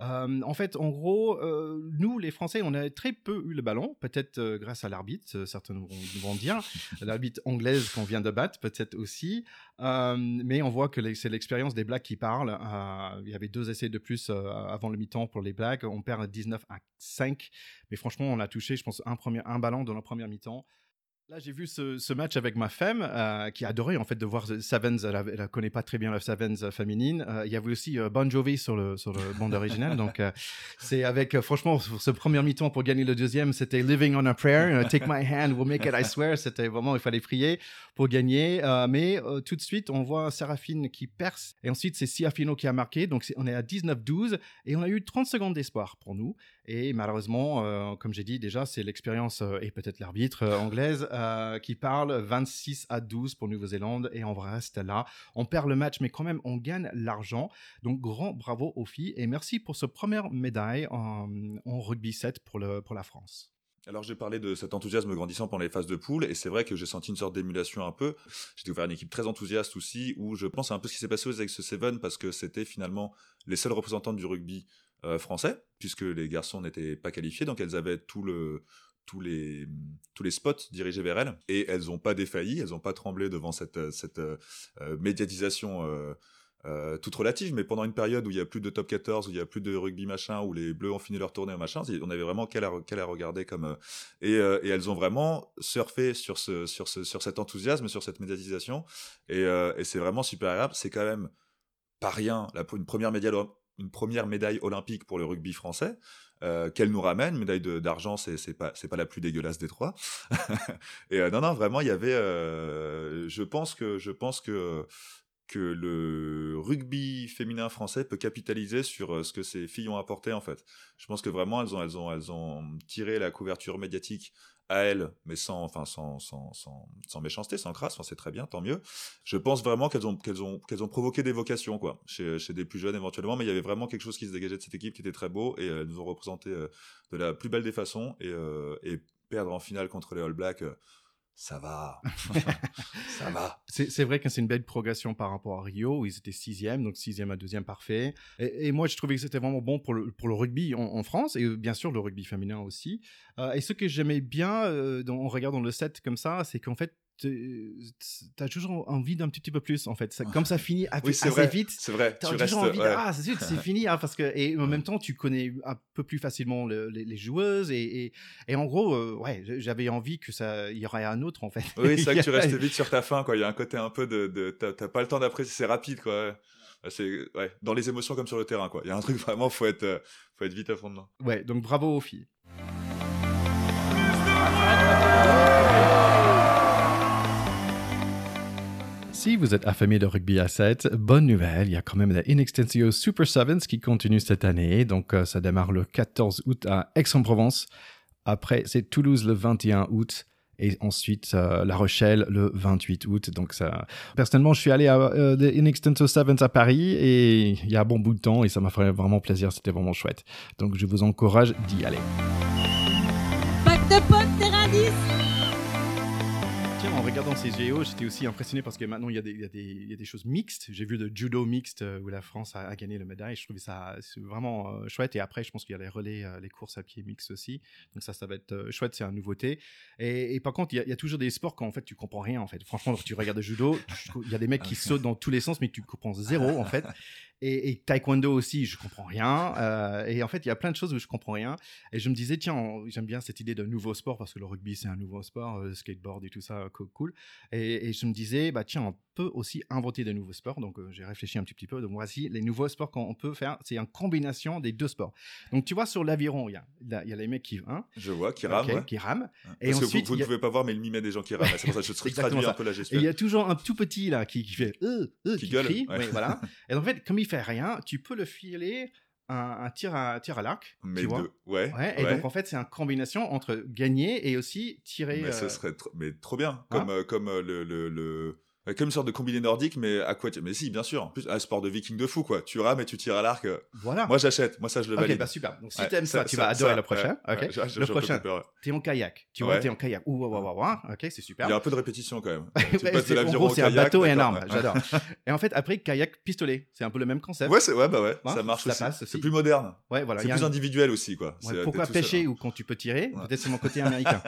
Speaker 1: Euh, en fait, en gros, euh, nous, les Français, on a très peu eu le ballon, peut-être euh, grâce à l'arbitre, euh, certains vont, vont dire, l'arbitre anglaise qu'on vient de battre, peut-être aussi. Euh, mais on voit que les, c'est l'expérience des Blacks qui parle. Euh, il y avait deux essais de plus euh, avant le mi-temps pour les Blacks. On perd dix-neuf à cinq. Mais franchement, on a touché, je pense, un, premier, un ballon dans la première mi-temps. Là, j'ai vu ce, ce match avec ma femme, euh, qui adorait en fait de voir Sevens. Elle ne connaît pas très bien la Sevens euh, féminine. Euh, il y avait aussi euh, Bon Jovi sur le sur le bande originale. Donc, euh, c'est avec euh, franchement pour ce premier mi-temps pour gagner le deuxième, c'était Living on a Prayer. Uh, Take my hand, we'll make it, I swear. C'était vraiment, il fallait prier pour gagner. Euh, mais euh, tout de suite, on voit Séraphine qui perce, et ensuite c'est Siafino qui a marqué. Donc, c'est, on est à dix-neuf douze et on a eu trente secondes d'espoir pour nous. Et malheureusement, euh, comme j'ai dit déjà, c'est l'expérience euh, et peut-être l'arbitre euh, anglaise. Euh, qui parle vingt-six à douze pour Nouvelle-Zélande et on reste là. On perd le match, mais quand même, on gagne l'argent. Donc, grand bravo aux filles et merci pour cette première médaille en, en rugby sept pour, le, pour la France.
Speaker 2: Alors j'ai parlé de cet enthousiasme grandissant pendant les phases de poule et c'est vrai que j'ai senti une sorte d'émulation un peu. J'ai découvert une équipe très enthousiaste aussi où je pense à un peu ce qui s'est passé avec ce Seven parce que c'était finalement les seules représentantes du rugby euh, français puisque les garçons n'étaient pas qualifiés donc elles avaient tout le... tous les, tous les spots dirigés vers elles, et elles n'ont pas défailli, elles n'ont pas tremblé devant cette, cette euh, médiatisation euh, euh, toute relative, mais pendant une période où il n'y a plus de top quatorze, où il n'y a plus de rugby machin, où les Bleus ont fini leur tournée machin, on avait vraiment qu'elle à, qu'elle à regarder comme... Euh, et, euh, et elles ont vraiment surfé sur, ce, sur, ce, sur cet enthousiasme, sur cette médiatisation, et, euh, et c'est vraiment super agréable, c'est quand même pas rien, la, une première médaille, une première médaille olympique pour le rugby français, Euh, qu'elle nous ramène, médaille de, d'argent, c'est, c'est, pas, c'est pas la plus dégueulasse des trois. et euh, non, non, vraiment, il y avait... Euh, je pense que, je pense que, que le rugby féminin français peut capitaliser sur euh, ce que ces filles ont apporté, en fait. Je pense que vraiment, elles ont, elles ont, elles ont tiré la couverture médiatique à elles, mais sans, enfin, sans, sans, sans, sans méchanceté, sans crasse, enfin, c'est très bien, tant mieux. Je pense vraiment qu'elles ont, qu'elles ont, qu'elles ont provoqué des vocations, quoi, chez, chez des plus jeunes éventuellement, mais il y avait vraiment quelque chose qui se dégageait de cette équipe qui était très beau, et elles nous ont représenté euh, de la plus belle des façons, et, euh, et perdre en finale contre les All Blacks, euh, ça va, ça va.
Speaker 1: C'est, c'est vrai que c'est une belle progression par rapport à Rio, où ils étaient sixième, donc sixième à deuxième, parfait. Et, et moi, je trouvais que c'était vraiment bon pour le, pour le rugby en, en France, et bien sûr le rugby féminin aussi. Euh, et ce que j'aimais bien euh, dans, en regardant le set comme ça, c'est qu'en fait, t'as toujours envie d'un petit, petit peu plus en fait ça, comme ça finit à,
Speaker 2: oui,
Speaker 1: assez
Speaker 2: vrai,
Speaker 1: vite
Speaker 2: c'est vrai
Speaker 1: t'as
Speaker 2: tu
Speaker 1: toujours
Speaker 2: restes,
Speaker 1: envie
Speaker 2: ouais.
Speaker 1: de, ah c'est sûr c'est fini hein, parce que et en même temps tu connais un peu plus facilement le, les, les joueuses et, et, et en gros euh, ouais j'avais envie que ça il y aurait un autre en fait.
Speaker 2: Oui, c'est vrai que tu restes vite sur ta fin quoi, il y a un côté un peu de, de t'as, t'as pas le temps d'apprécier, c'est rapide quoi, c'est ouais, dans les émotions comme sur le terrain quoi, il y a un truc vraiment, faut être faut être vite à fond dedans.
Speaker 1: Ouais, donc bravo aux filles. Si vous êtes affamé de rugby à sept, bonne nouvelle, il y a quand même la Inextensio Super Sevens qui continue cette année. Donc, euh, ça démarre le quatorze août à Aix-en-Provence. Après, c'est Toulouse le vingt et un août. Et ensuite, euh, La Rochelle le vingt-huit août. Donc, ça... Personnellement, je suis allé à euh, Inextensio Sevens à Paris et il y a un bon bout de temps et ça m'a fait vraiment plaisir. C'était vraiment chouette. Donc, je vous encourage d'y aller.
Speaker 3: Pack de potes, terrain dix.
Speaker 1: Tiens, en regardant ces J O, j'étais aussi impressionné parce que maintenant il y a des, il y a des, il y a des choses mixtes. J'ai vu le judo mixte où la France a, a gagné la médaille. Je trouvais ça vraiment euh, chouette. Et après, je pense qu'il y a les relais, euh, les courses à pied mixtes aussi. Donc ça, ça va être euh, chouette. C'est une nouveauté. Et, et par contre, il y, a, il y a toujours des sports quand en fait tu comprends rien. En fait, franchement, quand tu regardes le judo, tu, il y a des mecs qui sautent dans tous les sens, mais tu comprends zéro en fait. Et, et taekwondo aussi, je comprends rien. Euh, et en fait, il y a plein de choses où je comprends rien. Et je me disais, tiens, on, j'aime bien cette idée de nouveau sport parce que le rugby, c'est un nouveau sport, le skateboard et tout ça, cool. Et, et je me disais, bah tiens, on peut aussi inventer de nouveaux sports. Donc, euh, j'ai réfléchi un petit, petit peu. Donc, voici les nouveaux sports qu'on peut faire. C'est une combinaison des deux sports. Donc, tu vois, sur l'aviron, il y a, il y a les mecs qui... Hein,
Speaker 2: je vois, qui rament. Okay, ouais.
Speaker 1: Qui rament.
Speaker 2: Ouais.
Speaker 1: Et
Speaker 2: parce
Speaker 1: ensuite,
Speaker 2: que vous, vous ne
Speaker 1: a...
Speaker 2: pouvez pas voir, mais il mimait des gens qui rament. C'est pour ça que je traduis un peu la gestuelle.
Speaker 1: Et il y a toujours un tout petit là qui, qui fait... Euh, euh,
Speaker 2: qui,
Speaker 1: qui
Speaker 2: gueule.
Speaker 1: Crie.
Speaker 2: Ouais.
Speaker 1: Ouais, voilà. Et en fait, comme il fait rien, tu peux le filer un, un tir à tir à l'arc,
Speaker 2: mais
Speaker 1: tu vois.
Speaker 2: De... Ouais,
Speaker 1: ouais. Et
Speaker 2: ouais.
Speaker 1: donc en fait, c'est une combinaison entre gagner et aussi tirer.
Speaker 2: Mais
Speaker 1: euh...
Speaker 2: ce serait tr... mais trop bien, comme hein euh, comme euh, le, le, le Euh, Comme une sorte de combiné nordique, mais aquatique. Mais si, bien sûr. En plus, un sport de viking de fou, quoi. Tu rames et tu tires à l'arc. euh.
Speaker 1: Voilà.
Speaker 2: Moi, j'achète. Moi, ça, je le
Speaker 1: Ok,
Speaker 2: valide.
Speaker 1: bah super. Donc si
Speaker 2: Ouais,
Speaker 1: t'aimes ça,
Speaker 2: ça-
Speaker 1: tu
Speaker 2: ça-
Speaker 1: vas adorer
Speaker 2: ça,
Speaker 1: le prochain.
Speaker 2: ouais,
Speaker 1: ok.
Speaker 2: ouais, j'ai- j'ai-
Speaker 1: le
Speaker 2: j'ai un peu
Speaker 1: prochain,
Speaker 2: peur.
Speaker 1: t'es en kayak. Tu
Speaker 2: Ouais.
Speaker 1: vois, t'es en kayak. Ouh, ouah, ouah, ouah. Ok, c'est super.
Speaker 2: Il y a un peu de répétition, quand même.
Speaker 1: Ouais,
Speaker 2: Tu passes de
Speaker 1: c'est- en
Speaker 2: l'aviron
Speaker 1: gros,
Speaker 2: au
Speaker 1: c'est un
Speaker 2: kayak,
Speaker 1: bateau et un
Speaker 2: d'accord,
Speaker 1: arme.
Speaker 2: ouais.
Speaker 1: J'adore. Et en fait, après, kayak pistolet. C'est un peu le même concept.
Speaker 2: Ouais, c'est, ouais, bah ouais,
Speaker 1: Hein,
Speaker 2: ça marche
Speaker 1: ça
Speaker 2: aussi.
Speaker 1: passe aussi.
Speaker 2: C'est plus moderne.
Speaker 1: Ouais, voilà.
Speaker 2: C'est
Speaker 1: il y a
Speaker 2: plus
Speaker 1: un-
Speaker 2: individuel aussi, quoi.
Speaker 1: Ouais,
Speaker 2: C'est-
Speaker 1: pourquoi
Speaker 2: t'es tout seul,
Speaker 1: pêcher
Speaker 2: hein.
Speaker 1: ou quand tu peux tirer
Speaker 2: Ouais.
Speaker 1: Peut-être c'est mon côté américain.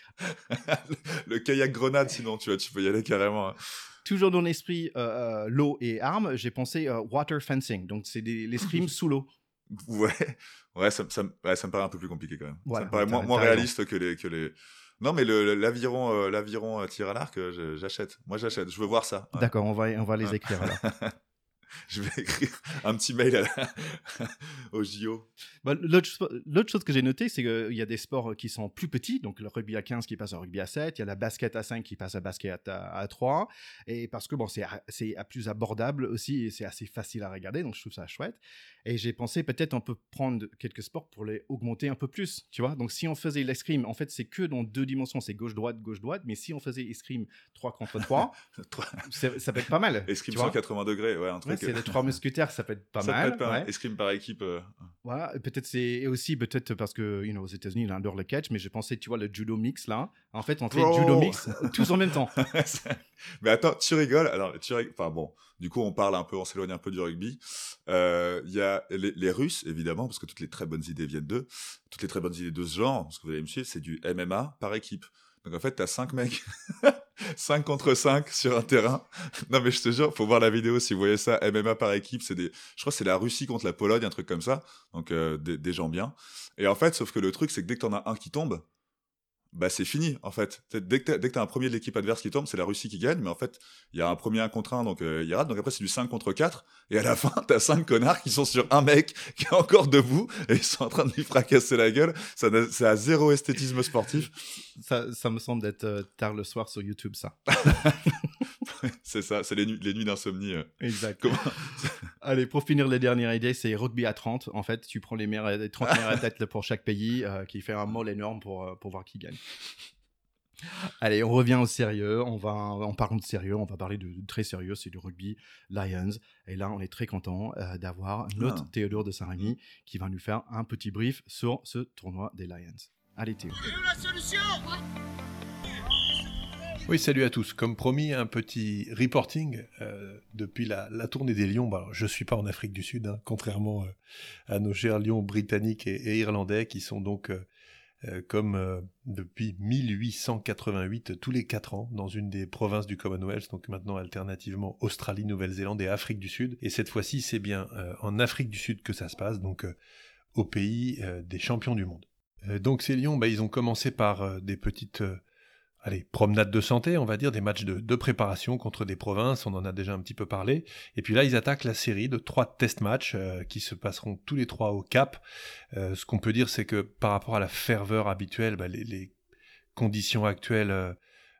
Speaker 2: Le kayak grenade, sinon, tu vois, tu peux y aller carrément. hein.
Speaker 1: Toujours dans l'esprit euh, euh, l'eau et armes, j'ai pensé euh, water fencing. Donc, c'est des, l'escrime sous l'eau.
Speaker 2: Ouais, ouais, ça, ça, me- ouais, ça me paraît un peu plus compliqué quand même.
Speaker 1: Voilà,
Speaker 2: ça me paraît
Speaker 1: t'as-
Speaker 2: moins,
Speaker 1: t'as
Speaker 2: moins
Speaker 1: raison.
Speaker 2: réaliste que les, que les. Non, mais le, l'aviron, euh, l'aviron euh, tir à l'arc, euh, je- j'achète. Moi, j'achète. Je veux voir ça. Ouais.
Speaker 1: D'accord, on va, on va les
Speaker 2: Ouais.
Speaker 1: écrire alors.
Speaker 2: Je vais écrire un petit mail à la... au J O.
Speaker 1: Bah, l'autre, spo- l'autre chose que j'ai noté, c'est qu'il y a des sports qui sont plus petits, donc le rugby à quinze qui passe au rugby à sept, il y a la basket à cinq qui passe à basket à, à trois, et parce que bon, c'est, à- c'est à plus abordable aussi, et c'est assez facile à regarder, donc je trouve ça chouette. Et j'ai pensé peut-être on peut prendre quelques sports pour les augmenter un peu plus, tu vois. Donc si on faisait l'escrime, en fait c'est que dans deux dimensions, c'est gauche-droite, gauche-droite, mais si on faisait escrime trois contre trois, c'est- ça peut être pas mal.
Speaker 2: Escrime
Speaker 1: tu vois.
Speaker 2: cent quatre-vingts degrés, ouais, un
Speaker 1: Ouais,
Speaker 2: truc.
Speaker 1: c'est les trois mousquetaires, ça peut être pas
Speaker 2: ça
Speaker 1: mal.
Speaker 2: peut être pas mal.
Speaker 1: ouais.
Speaker 2: Escrime par équipe. euh,
Speaker 1: Voilà, et peut-être c'est et aussi peut-être parce que you know, aux États-Unis ils adorent le catch, mais je pensais tu vois le judo mix là. En fait, on fait
Speaker 2: Bro.
Speaker 1: judo mix tous en même temps.
Speaker 2: Mais attends, tu rigoles. Alors, tu rigoles. Enfin bon, du coup, on parle un peu, on s'éloigne un peu du rugby. Euh, Il y a les, les Russes, évidemment, parce que toutes les très bonnes idées viennent d'eux. Toutes les très bonnes idées de ce genre, parce que vous allez me suivre, c'est du M M A par équipe. Donc en fait, t'as cinq mecs, cinq contre cinq sur un terrain. Non mais je te jure, faut voir la vidéo si vous voyez ça. M M A par équipe, c'est des, je crois que c'est la Russie contre la Pologne, un truc comme ça. Donc euh, des, des gens bien. Et en fait, sauf que le truc, c'est que dès que t'en as un qui tombe, bah c'est fini en fait. C'est- Dès que t'as, dès que t'as un premier de l'équipe adverse qui tombe, c'est la Russie qui gagne, mais en fait, il y a un premier un contre un, donc euh, il rate, donc après c'est du cinq contre quatre, et à la fin, t'as cinq connards qui sont sur un mec qui est encore debout, et ils sont en train de lui fracasser la gueule. Ça n'a- c'est à zéro esthétisme sportif.
Speaker 1: Ça, ça me semble d'être euh, tard le soir sur YouTube ça.
Speaker 2: C'est ça, c'est les, nuits- les nuits d'insomnie. euh.
Speaker 1: Exact.
Speaker 2: Comment
Speaker 1: Allez, pour finir les dernières idées, c'est rugby à trente. En fait, tu prends les, meilleurs, les trente meilleures têtes pour chaque pays, euh, qui fait un molle énorme pour, euh, pour voir qui gagne. Allez, on revient au sérieux. On va, en parlant de sérieux, on va parler de, de très sérieux, c'est du rugby Lions. Et là, on est très content euh, d'avoir notre
Speaker 2: Ah.
Speaker 1: Théodore de Saint-Rémy qui va nous faire un petit brief sur ce tournoi des Lions. Allez, Théo.
Speaker 4: Oui, salut à tous. Comme promis, un petit reporting euh, depuis la, la tournée des Lions. Bah, alors, je ne suis pas en Afrique du Sud, hein, contrairement euh, à nos chers Lions britanniques et, et irlandais qui sont donc, euh, euh, comme euh, depuis mille huit cent quatre-vingt-huit, tous les quatre ans, dans une des provinces du Commonwealth, donc maintenant alternativement Australie, Nouvelle-Zélande et Afrique du Sud. Et cette fois-ci, c'est bien euh, en Afrique du Sud que ça se passe, donc euh, au pays euh, des champions du monde. Euh, donc ces Lions, bah, ils ont commencé par euh, des petites... euh, Allez, promenade de santé, on va dire, des matchs de, de préparation contre des provinces, on en a déjà un petit peu parlé. Et puis là, ils attaquent la série de trois test matchs euh, qui se passeront tous les trois au Cap. Euh, ce qu'on peut dire, c'est que par rapport à la ferveur habituelle, bah, les, les conditions actuelles euh,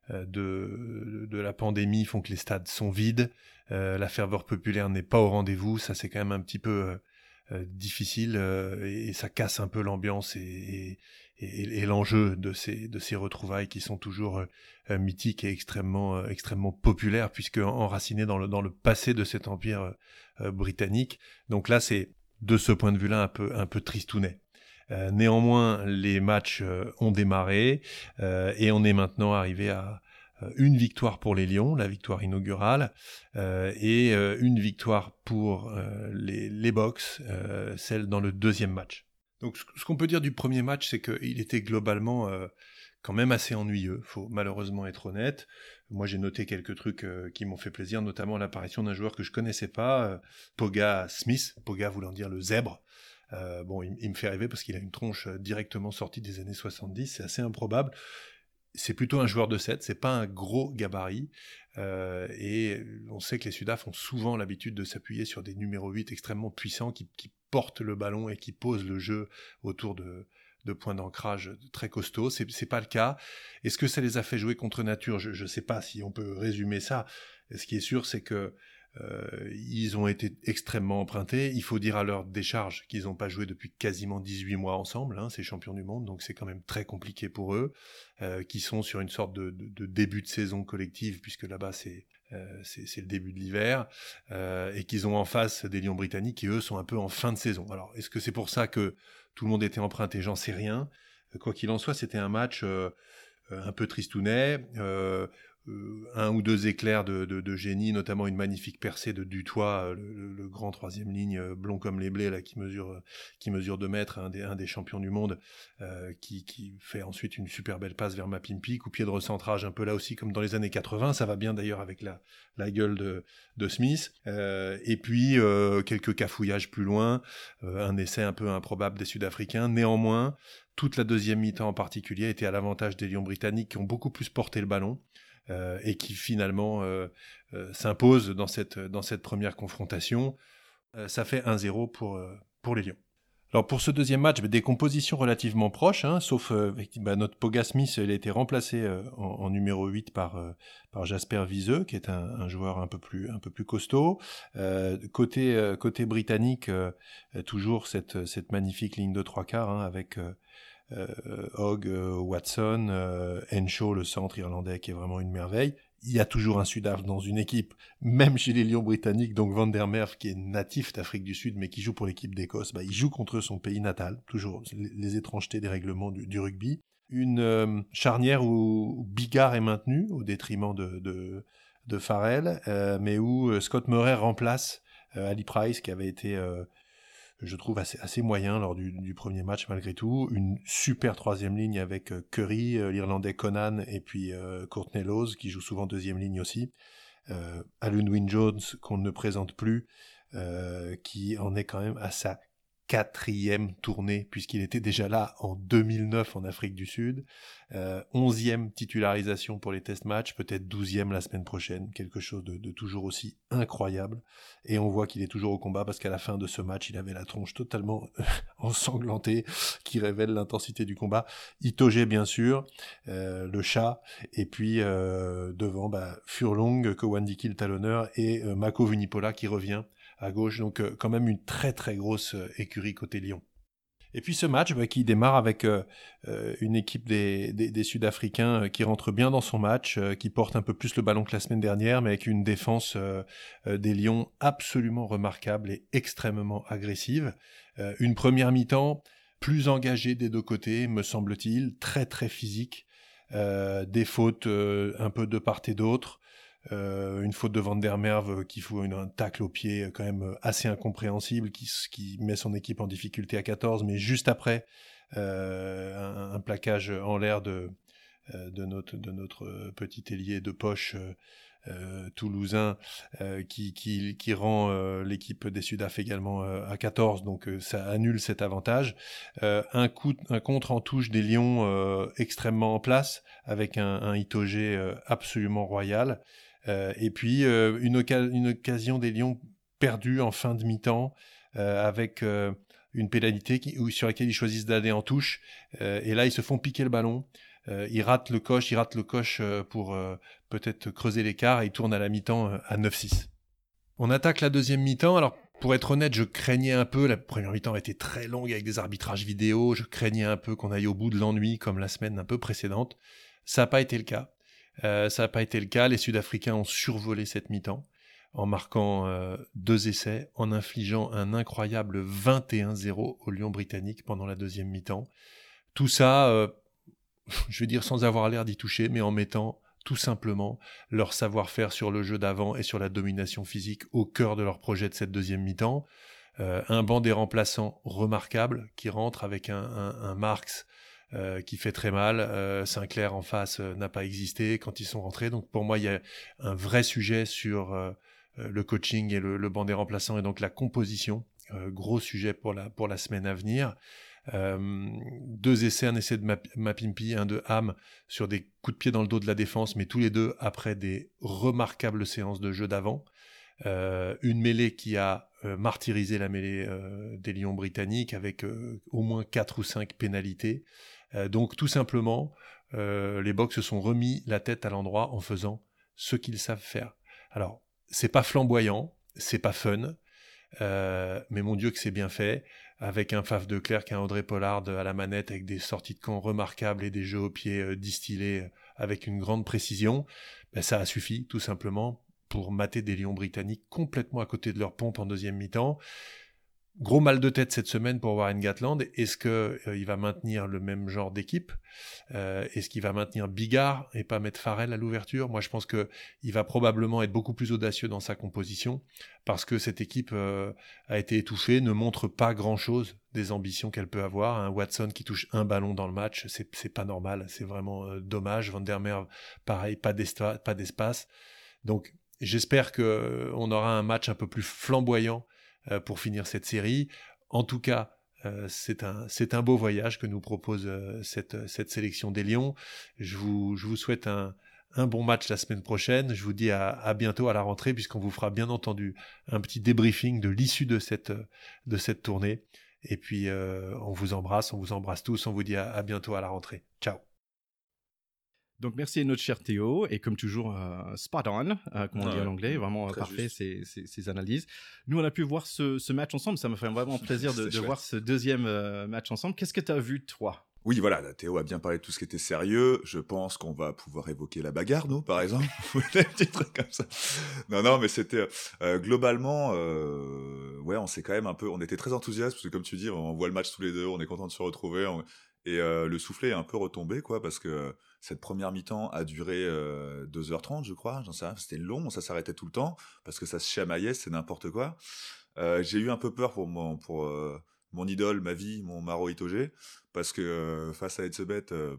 Speaker 4: de, de la pandémie font que les stades sont vides. Euh, la ferveur populaire n'est pas au rendez-vous. Ça, c'est quand même un petit peu euh, euh, difficile euh, et, et ça casse un peu l'ambiance et... et Et, et l'enjeu de ces, de ces retrouvailles qui sont toujours euh, mythiques et extrêmement, euh, extrêmement populaires, puisque enracinés dans le, dans le passé de cet empire euh, britannique. Donc là, c'est de ce point de vue-là un peu, un peu tristounet. Euh, néanmoins, les matchs euh, ont démarré euh, et on est maintenant arrivé à euh, une victoire pour les Lions, la victoire inaugurale, euh, et euh, une victoire pour euh, les, les Box, euh, celle dans le deuxième match. Donc ce qu'on peut dire du premier match, c'est qu'il était globalement euh, quand même assez ennuyeux, faut malheureusement être honnête. Moi j'ai noté quelques trucs euh, qui m'ont fait plaisir, notamment l'apparition d'un joueur que je connaissais pas, euh, Poga Smith, Poga voulant dire le zèbre. Euh, bon, il, il me fait rêver parce qu'il a une tronche directement sortie des années soixante-dix, c'est assez improbable. C'est plutôt un joueur de sept, c'est pas un gros gabarit, euh, et on sait que les Sudaf ont souvent l'habitude de s'appuyer sur des numéros huit extrêmement puissants qui, qui portent le ballon et qui posent le jeu autour de, de points d'ancrage très costauds. C'est, c'est pas le cas. Est-ce que ça les a fait jouer contre nature ? Je, je sais pas si on peut résumer ça. Ce qui est sûr, c'est que Euh, ils ont été extrêmement empruntés. Il faut dire à leur décharge qu'ils n'ont pas joué depuis quasiment dix-huit mois ensemble, hein, ces champions du monde, donc c'est quand même très compliqué pour eux, euh, qui sont sur une sorte de, de, de début de saison collective, puisque là-bas c'est Euh, c'est, c'est le début de l'hiver, euh, et qu'ils ont en face des Lions britanniques qui, eux, sont un peu en fin de saison. Alors, est-ce que c'est pour ça que tout le monde était emprunté? J'en sais rien. Quoi qu'il en soit, c'était un match euh, un peu tristounet, euh, euh, un ou deux éclairs de, de, de génie, notamment une magnifique percée de Dutoit, le, le, le grand troisième ligne euh, blond comme les blés, là, qui mesure qui mesure deux mètres, un des, un des champions du monde, euh, qui, qui fait ensuite une super belle passe vers Mapimpi, coup pied de recentrage un peu là aussi comme dans les années quatre-vingts, ça va bien d'ailleurs avec la, la gueule de, de Smith, euh, et puis euh, quelques cafouillages plus loin, euh, un essai un peu improbable des Sud-Africains. Néanmoins, toute la deuxième mi-temps en particulier était à l'avantage des Lions britanniques qui ont beaucoup plus porté le ballon, Euh, et qui finalement euh, euh, s'impose dans cette, dans cette première confrontation. Euh, ça fait un zéro pour, euh, pour les Lions. Alors pour ce deuxième match, des compositions relativement proches, hein, sauf euh, bah, notre Poga Smith, il a été remplacé euh, en, en numéro huit par, euh, par Jasper Wiese, qui est un, un joueur un peu plus, un peu plus costaud. Euh, côté, euh, côté britannique, euh, toujours cette, cette magnifique ligne de trois quarts, hein, avec... Euh, Euh, Hogg, euh, Watson, euh, Henshaw, le centre irlandais qui est vraiment une merveille. Il y a toujours un Sudaf dans une équipe, même chez les Lions britanniques, donc Van der Merwe qui est natif d'Afrique du Sud mais qui joue pour l'équipe d'Écosse, bah, il joue contre son pays natal, toujours les, les étrangetés des règlements du, du rugby. Une euh, charnière où Biggar est maintenu au détriment de, de, de Farrell, euh, mais où euh, Scott Murray remplace euh, Ali Price qui avait été... Euh, je trouve assez, assez moyen lors du, du premier match malgré tout. Une super troisième ligne avec euh, Curry, euh, l'Irlandais Conan et puis euh, Courtney Lawes qui joue souvent deuxième ligne aussi. Euh, Alun Wyn-Jones qu'on ne présente plus, euh, qui en est quand même à sa quatrième tournée puisqu'il était déjà là en deux mille neuf en Afrique du Sud. Euh, onzième titularisation pour les test matchs, peut-être douzième la semaine prochaine, quelque chose de, de toujours aussi incroyable. Et on voit qu'il est toujours au combat parce qu'à la fin de ce match, il avait la tronche totalement ensanglantée, qui révèle l'intensité du combat. Itoje, bien sûr, euh, le chat, et puis euh, devant bah, Furlong, Kowandiki le talonneur, et euh, Mako Vunipola qui revient à gauche. Donc euh, quand même une très très grosse euh, écurie côté Lyon. Et puis ce match bah, qui démarre avec euh, euh, une équipe des, des, des Sud-Africains euh, qui rentre bien dans son match, euh, qui porte un peu plus le ballon que la semaine dernière, mais avec une défense euh, euh, des Lions absolument remarquable et extrêmement agressive. Euh, une première mi-temps plus engagée des deux côtés, me semble-t-il, très très physique, euh, des fautes euh, un peu de part et d'autre. Euh, une faute de Van der Merwe qui fout une, un tacle au pied quand même assez incompréhensible, qui, qui met son équipe en difficulté à quatorze, mais juste après, euh, un, un plaquage en l'air de, de, notre, de notre petit ailier de poche euh, toulousain euh, qui, qui, qui rend euh, l'équipe des Sudaf également euh, à quatorze, donc euh, ça annule cet avantage. Euh, un, coup, un contre en touche des Lions euh, extrêmement en place, avec un, un Itoje euh, absolument royal. Euh, et puis euh, une, oca- une occasion des Lions perdue en fin de mi-temps euh, avec euh, une pénalité qui, où, sur laquelle ils choisissent d'aller en touche euh, et là ils se font piquer le ballon, euh, ils ratent le coche, ils ratent le coche euh, pour euh, peut-être creuser l'écart et ils tournent à la mi-temps euh, à neuf six. On attaque la deuxième mi-temps. Alors pour être honnête, je craignais un peu, la première mi-temps a été très longue avec des arbitrages vidéo, je craignais un peu qu'on aille au bout de l'ennui comme la semaine un peu précédente. Ça n'a pas été le cas. Euh, ça n'a pas été le cas, les Sud-Africains ont survolé cette mi-temps en marquant euh, deux essais, en infligeant un incroyable vingt et un zéro aux Lions britanniques pendant la deuxième mi-temps. Tout ça, euh, je veux dire sans avoir l'air d'y toucher, mais en mettant tout simplement leur savoir-faire sur le jeu d'avant et sur la domination physique au cœur de leur projet de cette deuxième mi-temps. Euh, un banc des remplaçants remarquable qui rentre avec un, un, un Marks Euh, qui fait très mal. Euh, Sinclair en face euh, n'a pas existé quand ils sont rentrés. Donc pour moi, il y a un vrai sujet sur euh, le coaching et le, le banc des remplaçants et donc la composition. Euh, gros sujet pour la, pour la semaine à venir. Euh, deux essais, un essai de Mapimpi, un de Ham sur des coups de pied dans le dos de la défense, mais tous les deux après des remarquables séances de jeu d'avant. Euh, une mêlée qui a euh, martyrisé la mêlée euh, des Lions britanniques avec euh, au moins quatre ou cinq pénalités. Euh, donc tout simplement, euh, les Boks se sont remis la tête à l'endroit en faisant ce qu'ils savent faire. Alors, c'est pas flamboyant, c'est pas fun, euh, mais mon Dieu que c'est bien fait, avec un Faf de Klerk, un Audrey Pollard à la manette, avec des sorties de camp remarquables et des jeux au pied euh, distillés avec une grande précision. Ben, ça a suffi, tout simplement, pour mater des Lions britanniques complètement à côté de leur pompe en deuxième mi-temps. Gros mal de tête cette semaine pour Warren Gatland. Est-ce qu'il euh, va maintenir le même genre d'équipe euh, Est-ce qu'il va maintenir Bigard et pas mettre Farrell à l'ouverture? Moi, je pense qu'il va probablement être beaucoup plus audacieux dans sa composition parce que cette équipe euh, a été étouffée, ne montre pas grand-chose des ambitions qu'elle peut avoir. Un Watson qui touche un ballon dans le match, c'est, c'est pas normal, c'est vraiment euh, dommage. Van der Merwe, pareil, pas, d'espa- pas d'espace. Donc, j'espère qu'on aura un match un peu plus flamboyant pour finir cette série. En tout cas, euh, c'est, un, c'est un beau voyage que nous propose euh, cette, cette sélection des Lions. Je vous, je vous souhaite un, un bon match la semaine prochaine. Je vous dis à, à bientôt à la rentrée, puisqu'on vous fera bien entendu un petit débriefing de l'issue de cette, de cette tournée. Et puis, euh, on vous embrasse, on vous embrasse tous. On vous dit à, à bientôt à la rentrée. Ciao.
Speaker 1: Donc, merci à notre cher Théo. Et comme toujours, euh, spot on, euh, comme on
Speaker 2: ah
Speaker 1: dit
Speaker 2: ouais,
Speaker 1: en anglais. Vraiment euh, parfait, ces, ces, ces analyses. Nous, on a pu voir ce, ce match ensemble. Ça m'a fait vraiment plaisir de, de voir ce deuxième euh, match ensemble. Qu'est-ce que tu as vu, toi?
Speaker 2: Oui, voilà, là, Théo a bien parlé de tout ce qui était sérieux. Je pense qu'on va pouvoir évoquer la bagarre, nous, par exemple. Des petits trucs comme ça. Non, non, mais c'était euh, globalement, euh, ouais, on s'est quand même un peu, on était très enthousiastes parce que comme tu dis, on voit le match tous les deux, on est content de se retrouver. On... Et euh, le soufflet est un peu retombé, quoi, parce que cette première mi-temps a duré euh, deux heures trente, je crois, j'en sais rien, c'était long, ça s'arrêtait tout le temps, parce que ça se chamaillait, c'est n'importe quoi. Euh, j'ai eu un peu peur pour mon, pour, euh, mon idole, ma vie, mon Maro Itoje, parce que euh, face à Etzebeth, euh,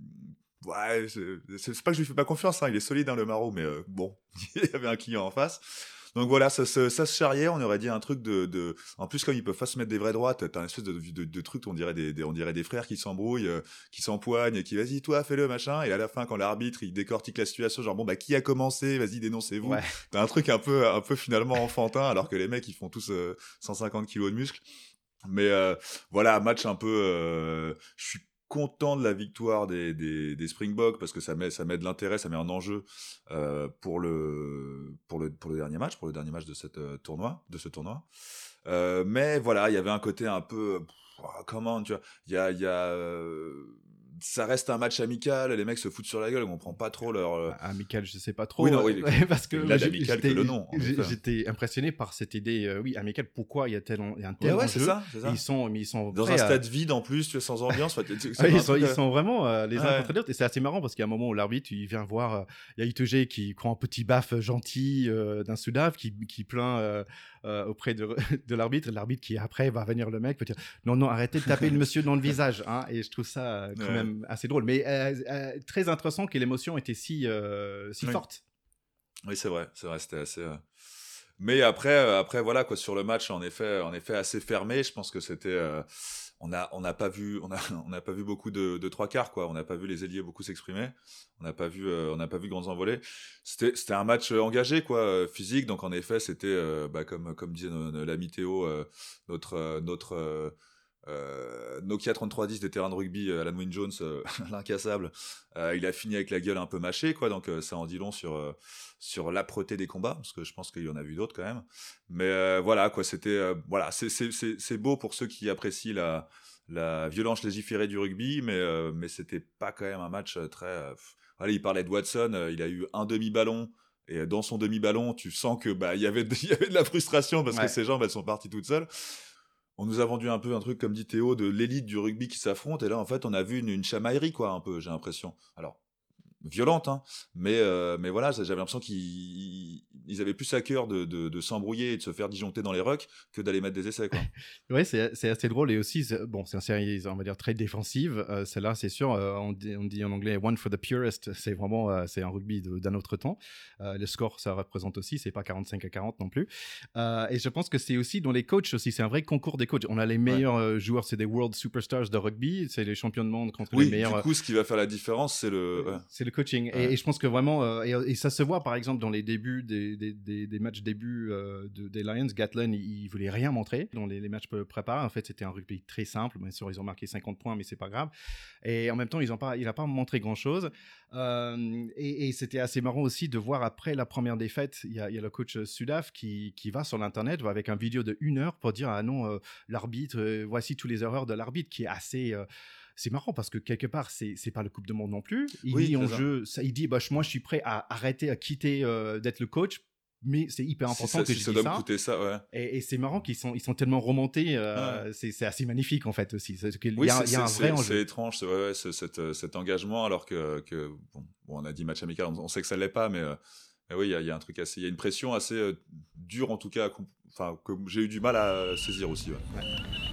Speaker 2: ouais, c'est, c'est pas que je lui fais pas confiance, hein, il est solide, hein, le Maro, mais euh, bon, il y avait un client en face. Donc voilà, ça, ça, ça se charriait, on aurait dit un truc de, de... En plus, comme ils peuvent pas se mettre des vraies droites, t'as une espèce de, de, de truc, on dirait des, des, on dirait des frères qui s'embrouillent, euh, qui s'empoignent, et qui, vas-y, toi, fais-le, machin, et à la fin, quand l'arbitre, il décortique la situation, genre, bon, bah, qui a commencé, vas-y, dénoncez-vous. Ouais. T'as un truc un peu, un peu finalement enfantin, alors que les mecs, ils font tous euh, cent cinquante kilos de muscles. Mais euh, voilà, match un peu... Euh, je suis content de la victoire des, des, des Springboks parce que ça met, ça met de l'intérêt, ça met un enjeu euh, pour, le, pour, le, pour le dernier match, pour le dernier match de, cette, euh, tournoi, de ce tournoi. Euh, mais voilà, il y avait un côté un peu... Pff, comment, tu vois, il y a... Y a euh, ça reste un match amical, les mecs se foutent sur la gueule, on comprend pas trop leur... Euh...
Speaker 1: Amical, je sais pas trop.
Speaker 2: Oui, non, oui,
Speaker 1: euh, parce que
Speaker 2: là, amical que le nom.
Speaker 1: J'étais impressionné par cette idée, euh, oui, amical, pourquoi il y a, tel, il y a un tel
Speaker 2: ouais, ouais,
Speaker 1: enjeu.
Speaker 2: c'est ça, c'est ça.
Speaker 1: Ils sont, mais ils sont
Speaker 2: dans un stade à... vide en plus, tu es sans ambiance. Ouais,
Speaker 1: ils, sont, ils sont vraiment euh, les uns ouais. contre les autres. Et c'est assez marrant parce qu'il y a un moment où l'arbitre, il vient voir, euh, il y a Itoje qui prend un petit baffe gentil euh, d'un Soudave qui, qui plaint euh, euh, auprès de, de l'arbitre. L'arbitre qui après va venir le mec, peut dire non, non, arrêtez de taper le monsieur dans le visage. Hein. Et je trouve ça quand ouais. même assez drôle. Mais euh, euh, très intéressant que l'émotion était si, euh, si
Speaker 2: oui.
Speaker 1: forte.
Speaker 2: Oui, c'est vrai, c'est vrai, c'était assez... Euh... Mais après, euh, après voilà, quoi, sur le match, en effet, en effet assez fermé, je pense que c'était... Euh, on n'a on a pas vu, on a, on a pas vu beaucoup de, de trois quarts, quoi. On n'a pas vu les ailiers beaucoup s'exprimer. On n'a pas vu, euh, on n'a pas vu grands envolées. C'était, c'était un match engagé, quoi, physique. Donc en effet, c'était, euh, bah, comme, comme disait l'ami Théo, euh, notre, euh, notre euh, Euh, Nokia trente-trois dix des terrains de rugby, euh, Alan Wynne-Jones, euh, l'incassable, euh, il a fini avec la gueule un peu mâchée, quoi, donc euh, ça en dit long sur, euh, sur l'âpreté des combats, parce que je pense qu'il y en a vu d'autres quand même. Mais euh, voilà, quoi, c'était, euh, voilà, c'est, c'est, c'est, c'est beau pour ceux qui apprécient la, la violence légiférée du rugby, mais, euh, mais c'était pas quand même un match très... Euh, voilà, il parlait de Watson, euh, il a eu un demi-ballon, et dans son demi-ballon, tu sens que bah, y avait de, y avait de la frustration, parce ouais. que ces jambes, elles sont parties toutes seules. On nous a vendu un peu un truc, comme dit Théo, de l'élite du rugby qui s'affronte, et là, en fait, on a vu une, une chamaillerie, quoi, un peu, j'ai l'impression. Alors, violente, hein, mais, euh, mais voilà, j'avais l'impression qu'ils ils avaient plus à cœur de, de, de s'embrouiller et de se faire disjoncter dans les rucks que d'aller mettre des essais, quoi.
Speaker 1: Ouais, c'est, c'est assez drôle, et aussi, c'est, bon, c'est une série, on va dire, très défensive, euh, celle-là, c'est sûr, euh, on, dit, on dit en anglais « one for the purist », c'est vraiment, euh, c'est un rugby de, d'un autre temps. Euh, le score, ça représente aussi, c'est pas quarante-cinq à quarante non plus. Euh, et je pense que c'est aussi dans les coachs aussi, c'est un vrai concours des coachs. On a les meilleurs ouais. euh, joueurs, c'est des world superstars de rugby, c'est les champions de monde contre
Speaker 2: oui,
Speaker 1: les meilleurs.
Speaker 2: Oui, du coup, ce qui va faire la différence, c'est le... Ouais.
Speaker 1: C'est le coaching. Ouais. Et, et je pense que vraiment, euh, et, et ça se voit par exemple dans les débuts des, des, des, des matchs début euh, de, des Lions. Gatland, il, il voulait rien montrer dans les, les matchs préparés. En fait, c'était un rugby très simple. Bien sûr, ils ont marqué cinquante points, mais c'est pas grave. Et en même temps, ils ont pas, il n'a pas montré grand chose. Euh, et, et c'était assez marrant aussi de voir après la première défaite, il y a, il y a le coach Soudave qui, qui va sur l'internet avec un vidéo de une heure pour dire ah non, euh, l'arbitre, euh, voici toutes les erreurs de l'arbitre, qui est assez. Euh, C'est marrant parce que quelque part, c'est, c'est pas le Coupe du Monde non plus. Il
Speaker 2: oui,
Speaker 1: dit en jeu, ça, il dit bah, moi je suis prêt à arrêter, à quitter euh, d'être le coach mais c'est hyper important
Speaker 2: si ça,
Speaker 1: que
Speaker 2: si
Speaker 1: je
Speaker 2: ça
Speaker 1: dis
Speaker 2: doit
Speaker 1: ça.
Speaker 2: me coûter ça, ouais.
Speaker 1: Et, et c'est marrant qu'ils sont, ils sont tellement remontés. Euh,
Speaker 2: Ouais.
Speaker 1: c'est, c'est assez magnifique en fait aussi. C'est qu'il
Speaker 2: Oui,
Speaker 1: y a,
Speaker 2: c'est,
Speaker 1: il y a un
Speaker 2: c'est,
Speaker 1: vrai
Speaker 2: c'est,
Speaker 1: enjeu.
Speaker 2: c'est étrange, c'est, ouais, ouais, c'est, cet, cet engagement, alors que, que bon, bon, on a dit match amical, on, on sait que ça l'est pas, mais, euh, mais oui, il y a, il y a un truc assez, il y a une pression assez euh, dure en tout cas, enfin que j'ai eu du mal à saisir aussi. Ouais.
Speaker 1: Ouais.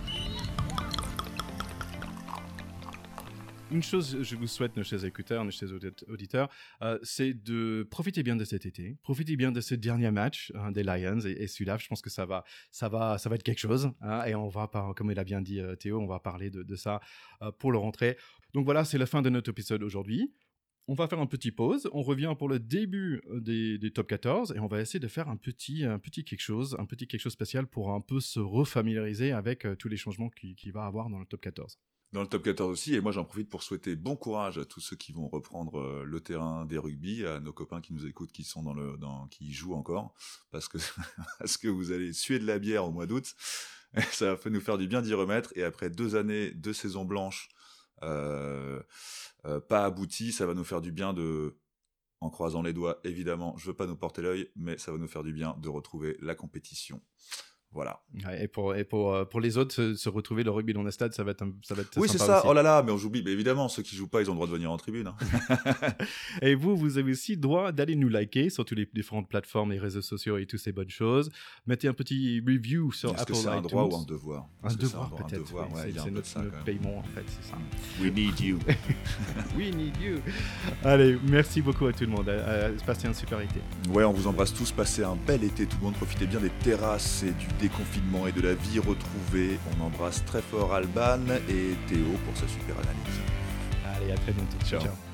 Speaker 1: Une chose, je vous souhaite, nos chers écouteurs, nos chers auditeurs, euh, c'est de profiter bien de cet été, profiter bien de ce dernier match hein, des Lions et, et celui-là, je pense que ça va, ça va, ça va être quelque chose. Hein, et on va, par, comme il a bien dit euh, Théo, on va parler de, de ça euh, pour le rentrée. Donc voilà, c'est la fin de notre épisode aujourd'hui. On va faire une petite pause, on revient pour le début des, des top quatorze et on va essayer de faire un petit, un petit quelque chose, un petit quelque chose spécial pour un peu se refamiliariser avec euh, tous les changements qu'il, qu'il va avoir dans le top quatorze.
Speaker 2: Dans le top quatorze aussi, et moi j'en profite pour souhaiter bon courage à tous ceux qui vont reprendre euh, le terrain des rugby, à nos copains qui nous écoutent, qui sont dans le, dans, qui y jouent encore, parce que parce que vous allez suer de la bière au mois d'août, et ça va nous faire du bien d'y remettre. Et après deux années, deux saisons blanches, euh, euh, pas abouties, ça va nous faire du bien de, en croisant les doigts, évidemment, je veux pas nous porter l'œil, mais ça va nous faire du bien de retrouver la compétition. Voilà.
Speaker 1: Ouais, et pour, et pour, euh, pour les autres, se, se retrouver le rugby dans le stade, ça va être, un, ça va être
Speaker 2: oui,
Speaker 1: sympa
Speaker 2: c'est ça.
Speaker 1: aussi.
Speaker 2: Oh là là, mais on j'oublie. Mais évidemment, ceux qui jouent pas, ils ont le droit de venir en tribune. Hein.
Speaker 1: Et vous, vous avez aussi le droit d'aller nous liker sur toutes les différentes plateformes, les réseaux sociaux et toutes ces bonnes choses. Mettez un petit review sur
Speaker 2: Est-ce
Speaker 1: Apple
Speaker 2: que c'est un
Speaker 1: iTunes.
Speaker 2: droit ou un devoir?
Speaker 1: Un
Speaker 2: Est-ce que
Speaker 1: devoir
Speaker 2: c'est un,
Speaker 1: peut-être.
Speaker 2: un devoir,
Speaker 1: Oui,
Speaker 2: ouais,
Speaker 1: c'est
Speaker 2: il y a un
Speaker 1: c'est
Speaker 2: peu de
Speaker 1: notre,
Speaker 2: ça,
Speaker 1: notre
Speaker 2: quand même.
Speaker 1: paiement en fait, c'est ça.
Speaker 2: We need you.
Speaker 1: We need you. Allez, merci beaucoup à tout le monde. Euh, passez un super été.
Speaker 2: Ouais, on vous embrasse tous. Passez un bel été, tout le monde. Profitez bien des terrasses et du déconfinement et de la vie retrouvée. On embrasse très fort Alban et Théo pour sa super analyse.
Speaker 1: Allez, à très bientôt.
Speaker 2: Ciao.
Speaker 1: Ciao.